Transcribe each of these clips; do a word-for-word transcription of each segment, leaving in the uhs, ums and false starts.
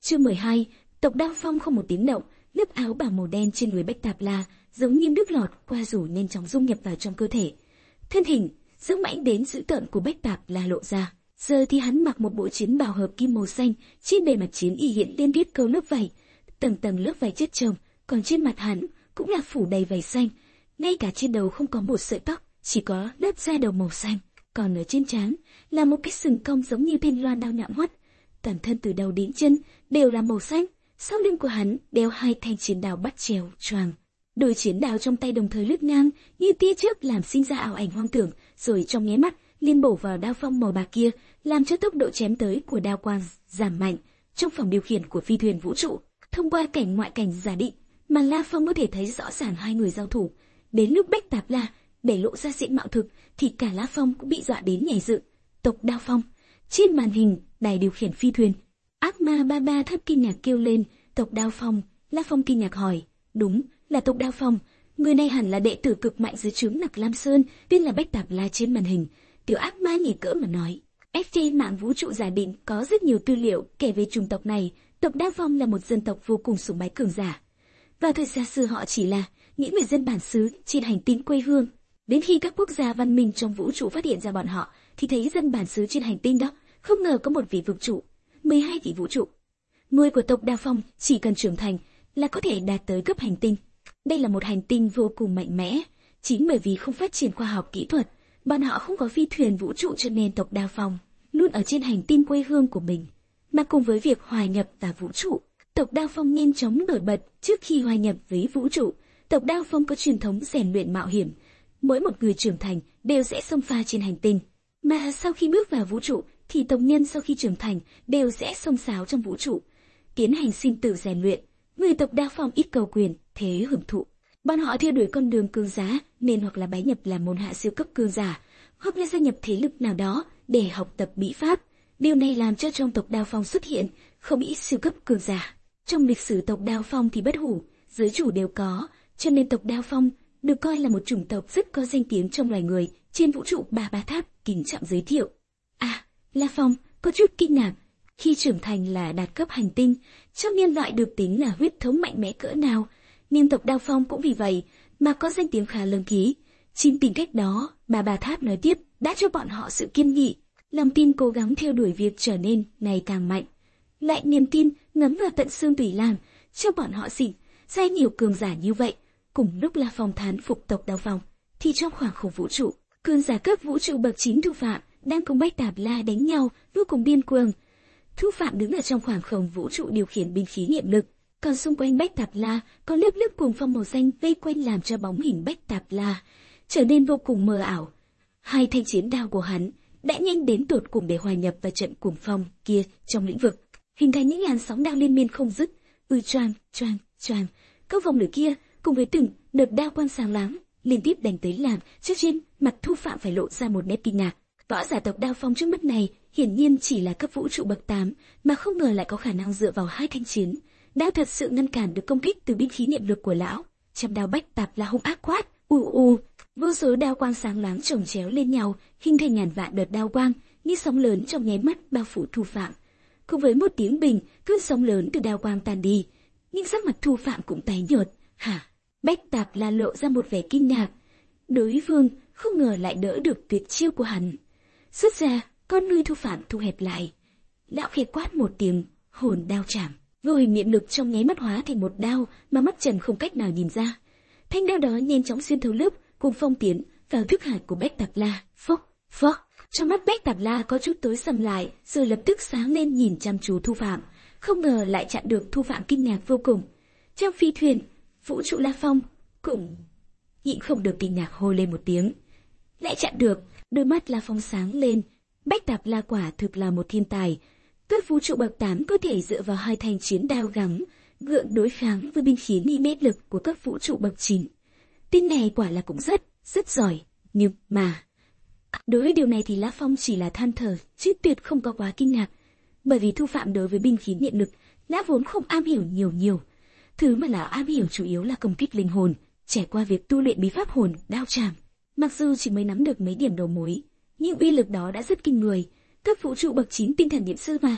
Chương mười hai, tộc Đao Phong không một tiếng động, lớp áo bào màu đen trên người Bách Tạp La giống như nước lọt qua rủ nhanh chóng dung nhập vào trong cơ thể. Thân hình dũng mãnh đến dữ tợn của Bách Tạp La lộ ra. Giờ thì hắn mặc một bộ chiến bào hợp kim màu xanh, trên bề mặt chiến y hiện lên viết câu lớp vảy, tầng tầng lớp vảy chất chồng, còn trên mặt hắn cũng là phủ đầy vảy xanh, ngay cả trên đầu không có một sợi tóc, chỉ có lớp da đầu màu xanh, còn ở trên trán là một cái sừng cong giống như thanh loan đao nhọn hoắt. Toàn thân từ đầu đến chân đều là màu xanh, sau lưng của hắn đeo hai thanh chiến đao bắt chéo choàng. Đôi chiến đao trong tay đồng thời lướt ngang như tia chớp làm sinh ra ảo ảnh hoang tưởng, rồi trong nháy mắt liên bổ vào đao phong màu bạc kia, làm cho tốc độ chém tới của đao quang giảm mạnh. Trong phòng điều khiển của phi thuyền vũ trụ, thông qua cảnh ngoại cảnh giả định, mà La Phong có thể thấy rõ ràng hai người giao thủ. Đến lúc Bách Tạp La để lộ ra diện mạo thực, thì cả La Phong cũng bị dọa đến nhảy dựng. Tộc Đao Phong. Trên màn hình đài điều khiển phi thuyền, ác ma ba ba thấp kinh ngạc kêu lên, tộc Đao Phong. La Phong kinh ngạc hỏi, đúng là tộc Đao Phong, người này hẳn là đệ tử cực mạnh dưới trướng Nặc Lam Sơn, tên là Bách Tạp La. Trên màn hình, tiểu ác ma nhỉ cỡ mà nói, ép trên mạng vũ trụ giả định có rất nhiều tư liệu kể về chủng tộc này. Tộc Đao Phong là một dân tộc vô cùng sùng bái cường giả. Vào thời xa xưa họ chỉ là những người dân bản xứ trên hành tinh quê hương. Đến khi các quốc gia văn minh trong vũ trụ phát hiện ra bọn họ, thì thấy dân bản xứ trên hành tinh đó không ngờ có một vị vực chủ, mười hai tỷ vũ trụ. Người của tộc Đao Phong chỉ cần trưởng thành là có thể đạt tới cấp hành tinh. Đây là một hành tinh vô cùng mạnh mẽ. Chính bởi vì không phát triển khoa học kỹ thuật, bọn họ không có phi thuyền vũ trụ, cho nên tộc Đao Phong luôn ở trên hành tinh quê hương của mình. Mà cùng với việc hòa nhập vào vũ trụ, tộc Đao Phong nhanh chóng nổi bật. Trước khi hòa nhập với vũ trụ, tộc Đao Phong có truyền thống rèn luyện mạo hiểm. Mỗi một người trưởng thành đều sẽ xông pha trên hành tinh. Mà sau khi bước vào vũ trụ, thì tộc nhân sau khi trưởng thành đều sẽ xông xáo trong vũ trụ, tiến hành sinh tử rèn luyện. Người tộc Đao Phong ít cầu quyền, thế hưởng thụ. Bọn họ theo đuổi con đường cường giá, nên hoặc là bái nhập làm môn hạ siêu cấp cường giả, hoặc là gia nhập thế lực nào đó để học tập bí pháp. Điều này làm cho trong tộc Đao Phong xuất hiện không ít siêu cấp cường giả. Trong lịch sử tộc Đao Phong thì bất hủ, giới chủ đều có, cho nên tộc Đao Phong được coi là một chủng tộc rất có danh tiếng trong loài người. Trên vũ trụ Ba Ba Tháp kính trọng giới thiệu. À, La Phong có chút kinh ngạc, khi trưởng thành là đạt cấp hành tinh, trong nhân loại được tính là huyết thống mạnh mẽ cỡ nào, nhưng tộc Đao Phong cũng vì vậy mà có danh tiếng khá lớn ký. Chính tìm cách đó, Ba Ba Tháp nói tiếp, đã cho bọn họ sự kiên nghị, lòng tin cố gắng theo đuổi việc trở nên ngày càng mạnh. Lại niềm tin ngấm vào tận xương tủy làm cho bọn họ xịn ra nhiều cường giả như vậy. Cùng lúc La Phong thán phục tộc Đao Phong, thì trong khoảng khủng vũ trụ, cường giả cấp vũ trụ bậc chín Thu Phạm đang cùng Bách Tạp La đánh nhau vô cùng điên cuồng. Thu Phạm đứng ở trong khoảng không vũ trụ điều khiển binh khí niệm lực, còn xung quanh Bách Tạp La có lớp lớp cuồng phong màu xanh vây quanh, làm cho bóng hình Bách Tạp La trở nên vô cùng mờ ảo. Hai thanh chiến đao của hắn đã nhanh đến tột cùng để hòa nhập vào trận cuồng phong kia trong lĩnh vực, hình thành những làn sóng đao liên miên không dứt. Ư choang choang choang, các vòng lửa kia cùng với từng đợt đao quang sáng láng liên tiếp đánh tới, làm cho trên mặt Thu Phạm phải lộ ra một nét kinh ngạc. Võ giả tộc Đao Phong trước mắt này hiển nhiên chỉ là cấp vũ trụ bậc tám, mà không ngờ lại có khả năng dựa vào hai thanh chiến đao thật sự ngăn cản được công kích từ binh khí niệm lực của lão. Trăm đao Bách Tạp La hung ác quát, u u, vô số đao quang sáng láng chồng chéo lên nhau, hình thành ngàn vạn đợt đao quang như sóng lớn trong nháy mắt bao phủ Thu Phạm. Cùng với một tiếng bình, cơn sóng lớn từ đao quang tan đi, nhưng sắc mặt Thu Phạm cũng tái nhợt. Hả? Bách Tạp La lộ ra một vẻ kinh ngạc. Đối phương không ngờ lại đỡ được tuyệt chiêu của hắn. Xuất ra, con ngươi Thu Phạm thu hẹp lại. Lão khẽ quát một tiếng, hồn đao chạm. Vô hình niệm lực trong nháy mắt hóa thành một đao mà mắt trần không cách nào nhìn ra. Thanh đao đó nhanh chóng xuyên thấu lớp cùng phong tiến vào thức hải của Bách Tạp La. Phốc, phốc. Trong mắt Bách Tạp La có chút tối sầm lại, rồi lập tức sáng lên nhìn chăm chú Thu Phạm. Không ngờ lại chặn được. Thu Phạm kinh ngạc vô cùng. Trong phi thuyền vũ trụ La Phong cũng nhịn không được kinh ngạc hô lên một tiếng. Lại chặn được. Đôi mắt La Phong sáng lên. Bách Tạp La quả thực là một thiên tài. Cấp vũ trụ bậc tám có thể dựa vào hai thanh chiến đao gắng gượng đối kháng với binh khí ni mét lực của các vũ trụ bậc chín. Tin này quả là cũng rất, rất giỏi. Nhưng mà đối với điều này thì La Phong chỉ là than thở, chứ tuyệt không có quá kinh ngạc. Bởi vì Thu Phạm đối với binh khí niệm lực, lão vốn không am hiểu nhiều nhiều. Thứ mà lão am hiểu chủ yếu là công kích linh hồn, trải qua việc tu luyện bí pháp hồn đao trảm. Mặc dù chỉ mới nắm được mấy điểm đầu mối, nhưng uy lực đó đã rất kinh người. Cấp vũ trụ bậc chín tinh thần niệm sư mà,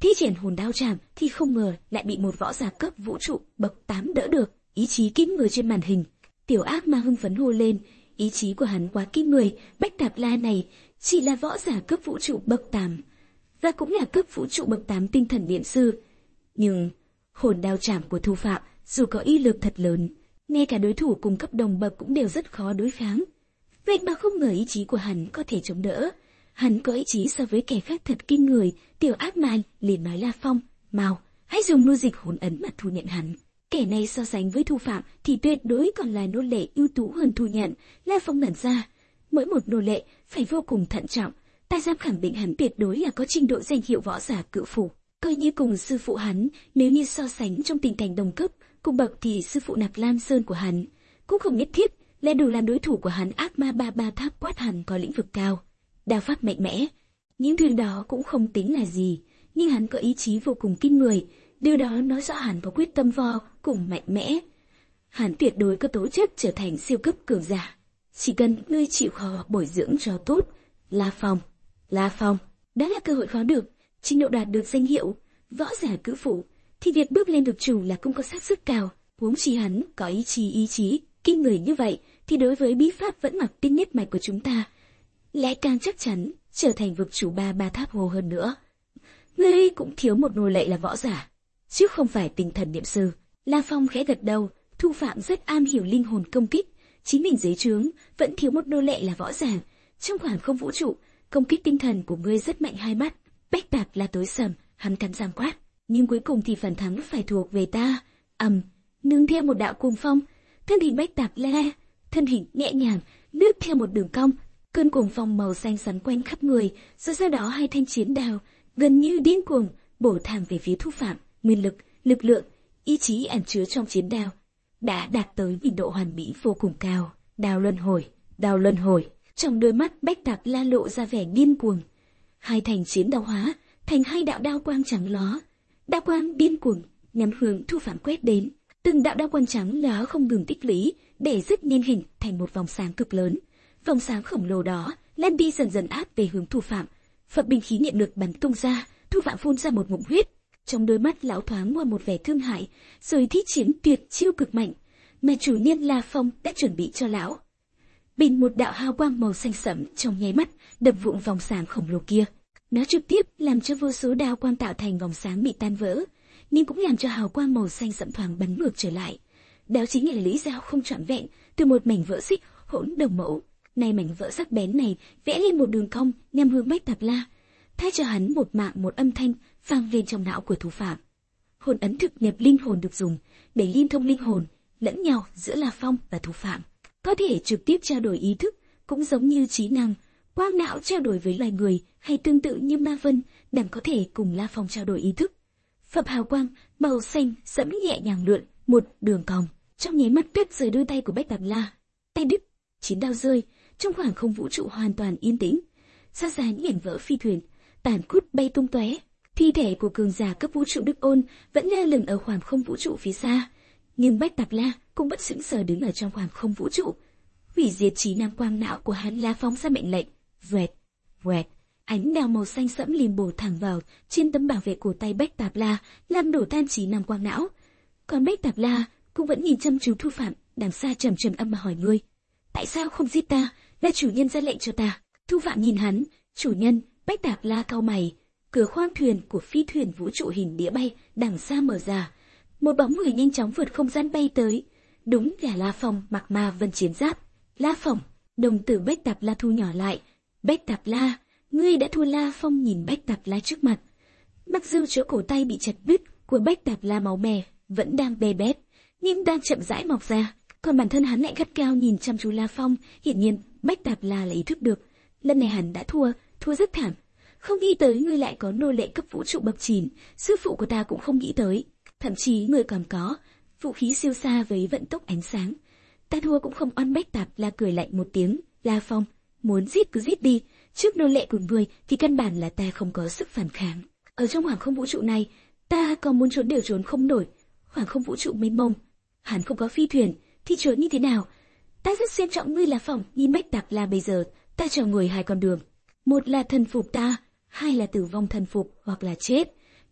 thi triển hồn đao chạm thì không ngờ lại bị một võ giả cấp vũ trụ bậc tám đỡ được. Ý chí kinh người trên màn hình, tiểu ác ma hưng phấn hô lên, ý chí của hắn quá kinh người, Bách Tạp La này chỉ là võ giả cấp vũ trụ bậc tám, và cũng là cấp vũ trụ bậc tám tinh thần niệm sư. Nhưng hồn đao chạm của Thu Phạm dù có uy lực thật lớn, ngay cả đối thủ cùng cấp đồng bậc cũng đều rất khó đối kháng. Vậy mà không ngờ ý chí của hắn có thể chống đỡ. Hắn có ý chí so với kẻ khác thật kinh người. Tiểu ác ma liền nói La Phong, mau, hãy dùng nô dịch hồn ấn mà thu nhận hắn. Kẻ này so sánh với Thu Phạm thì tuyệt đối còn là nô lệ ưu tú hơn thu nhận. La Phong ngẩn ra, mỗi một nô lệ phải vô cùng thận trọng. Ta dám khẳng định hắn tuyệt đối là có trình độ danh hiệu võ giả cự phủ. Coi như cùng sư phụ hắn, nếu như so sánh trong tình cảnh đồng cấp, cùng bậc thì sư phụ Nạc Lam Sơn của hắn cũng không nhất thiết là đủ làm đối thủ của hắn. Ác ma ba ba tháp quát hắn có lĩnh vực cao, đao pháp mạnh mẽ, những thứ đó cũng không tính là gì, nhưng hắn có ý chí vô cùng kinh người, điều đó nói rõ hắn có quyết tâm vô cùng mạnh mẽ. Hắn tuyệt đối có tố chất trở thành siêu cấp cường giả, chỉ cần ngươi chịu khó bồi dưỡng cho tốt. La Phong, La Phong, đó là cơ hội khó được, trình độ đạt được danh hiệu võ giả cử phủ thì việc bước lên được chủ là cũng có xác suất cao. Huống chi hắn có ý chí ý chí kinh người như vậy thì đối với bí pháp vẫn mặc tinh nhất mạch của chúng ta lại càng chắc chắn trở thành vực chủ ba ba tháp hồ hơn nữa. Ngươi cũng thiếu một nô lệ là võ giả, chứ không phải tinh thần niệm sư. La Phong khẽ gật đầu, Thu Phạm rất am hiểu linh hồn công kích, chính mình dưới trướng vẫn thiếu một nô lệ là võ giả. Trong khoảng không vũ trụ, công kích tinh thần của ngươi rất mạnh. Hai mắt Bách Tạp La tối sầm, hắn cắn răng quát, nhưng cuối cùng thì phần thắng phải thuộc về ta. Ầm, nương theo một đạo cuồng phong, thân hình Bách Tạp La, thân hình nhẹ nhàng lướt theo một đường cong, cơn cuồng phong màu xanh xoắn quanh khắp người, rồi sau đó hai thanh chiến đao gần như điên cuồng bổ thẳng về phía Thu Phạm. Nguyên lực, lực lượng, ý chí ẩn chứa trong chiến đao đã đạt tới trình độ hoàn mỹ vô cùng cao. Đao luân hồi, đao luân hồi. Trong đôi mắt Bách Tạp La lộ ra vẻ điên cuồng. Hai thành chiến đao hóa thành hai đạo đao quang trắng ló, đao quang điên cuồng nhắm hướng Thu Phạm quét đến. Từng đạo đao quang trắng ló không ngừng tích lũy để rất nhanh hình thành một vòng sáng cực lớn. Vòng sáng khổng lồ đó lan đi dần dần áp về hướng Thu Phạm. Phật binh khí niệm lực bắn tung ra, Thu Phạm phun ra một ngụm huyết. Trong đôi mắt lão thoáng qua một vẻ thương hại, rồi thi triển tuyệt chiêu cực mạnh mà chủ nhân La Phong đã chuẩn bị cho lão. Bình một đạo hào quang màu xanh sẫm trong nháy mắt đập vụn vòng sáng khổng lồ kia. Nó trực tiếp làm cho vô số đao quang tạo thành vòng sáng bị tan vỡ, nhưng cũng làm cho hào quang màu xanh sẫm thoáng bắn ngược trở lại. Đó chính là lưỡi dao không trọn vẹn từ một mảnh vỡ xích hỗn đồng mẫu. Này mảnh vỡ sắc bén này vẽ lên một đường cong nhằm hướng Bách Tạp La, thay cho hắn một mạng một âm thanh vang lên trong não của Thu Phạm. Hồn ấn thực nhập linh hồn được dùng để liên thông linh hồn lẫn nhau giữa La Phong và Thu Phạm, có thể trực tiếp trao đổi ý thức, cũng giống như trí năng, quang não trao đổi với loài người, hay tương tự như Ma Vân đang có thể cùng La Phong trao đổi ý thức. Phập hào quang màu xanh sẫm nhẹ nhàng lượn một đường cong, trong nháy mắt đứt rời đôi tay của Bách Tạp La. Tay đứt, chiến đao rơi, trong khoảng không vũ trụ hoàn toàn yên tĩnh. Xa xa những mảnh vỡ phi thuyền tàn cút bay tung tóe. Thi thể của cường giả cấp vũ trụ Đức Ôn vẫn lơ lửng ở khoảng không vũ trụ phía xa, nhưng Bách Tạp La cũng bất sững sờ đứng ở trong khoảng không vũ trụ. Hủy diệt trí năng quang não của hắn La Phong ra mệnh lệnh, vẹt, vẹt, ánh đao màu xanh sẫm liền bổ thẳng vào trên tấm bảo vệ cổ tay Bách Tạp La, làm đổ tan trí năng quang não. Còn Bách Tạp La cũng vẫn nhìn chăm chú Thu Phạm, đằng xa trầm trầm âm mà hỏi: ngươi tại sao không giết ta? Là chủ nhân ra lệnh cho ta. Thu Phạm nhìn hắn, chủ nhân. Bách Tạp La cau mày. Cửa khoang thuyền của phi thuyền vũ trụ hình đĩa bay đằng xa mở ra, một bóng người nhanh chóng vượt không gian bay tới. Đúng là La Phong mặc Ma Vân chiến giáp. La Phong, đồng tử Bách Tạp La thu nhỏ lại. Bách Tạp La, ngươi đã thua. La Phong nhìn Bách Tạp La trước mặt. Mặc dù chỗ cổ tay bị chặt đứt của Bách Tạp La máu me vẫn đang bê bết, nhưng đang chậm rãi mọc ra. Còn bản thân hắn lại gắt cao nhìn chăm chú La Phong. Hiển nhiên Bách Tạp La lại ý thức được lần này hắn đã thua, thua rất thảm. Không nghĩ tới ngươi lại có nô lệ cấp vũ trụ bậc chín, sư phụ của ta cũng không nghĩ tới. Thậm chí ngươi còn có vũ khí siêu xa với vận tốc ánh sáng. Ta thua cũng không oan. Bách Tạp La cười lạnh một tiếng. La Phong, muốn giết cứ giết đi, trước nô lệ của ngươi thì căn bản là ta không có sức phản kháng. Ở trong khoảng không vũ trụ này, ta còn muốn trốn đều trốn không nổi. Khoảng không vũ trụ mênh mông, hắn không có phi thuyền thì trốn như thế nào? Ta rất xem trọng ngươi La Phong. Nhìn Bách Tạp La bây giờ, ta cho người hai con đường, một là thần phục ta, hai là tử vong thần phục hoặc là chết.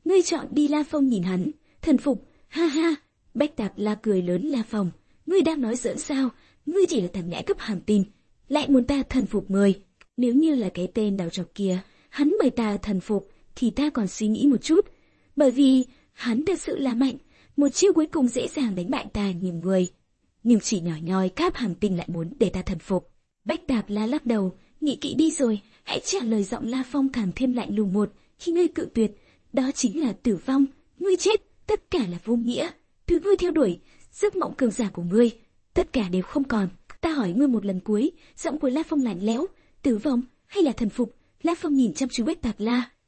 Ngươi chọn đi. La Phong nhìn hắn, thần phục, ha ha. Bách Tạp La cười lớn. La Phong, ngươi đang nói giỡn sao? Ngươi chỉ là thằng nhãi cấp hàm tin, lại muốn ta thần phục ngươi. Nếu như là cái tên đào trọc kia, hắn mời ta thần phục, thì ta còn suy nghĩ một chút. Bởi vì, hắn thật sự là mạnh, một chiêu cuối cùng dễ dàng đánh bại ta nhiều người. Nhưng chỉ nhỏ nhoi cáp hàm tinh lại muốn để ta thần phục. Bách Tạp La lắc đầu, nghĩ kỹ đi rồi, hãy trả lời. Giọng La Phong càng thêm lạnh lùng. Một, khi ngươi cự tuyệt, đó chính là tử vong, ngươi chết, tất cả là vô nghĩa. Thứ ngươi theo đuổi, giấc mộng cường giả của ngươi, tất cả đều không còn. Ta hỏi ngươi một lần cuối. Giọng của La Phong lạnh lẽo, tử vong hay là thần phục? La Phong nhìn chăm chú Bách Tạp La,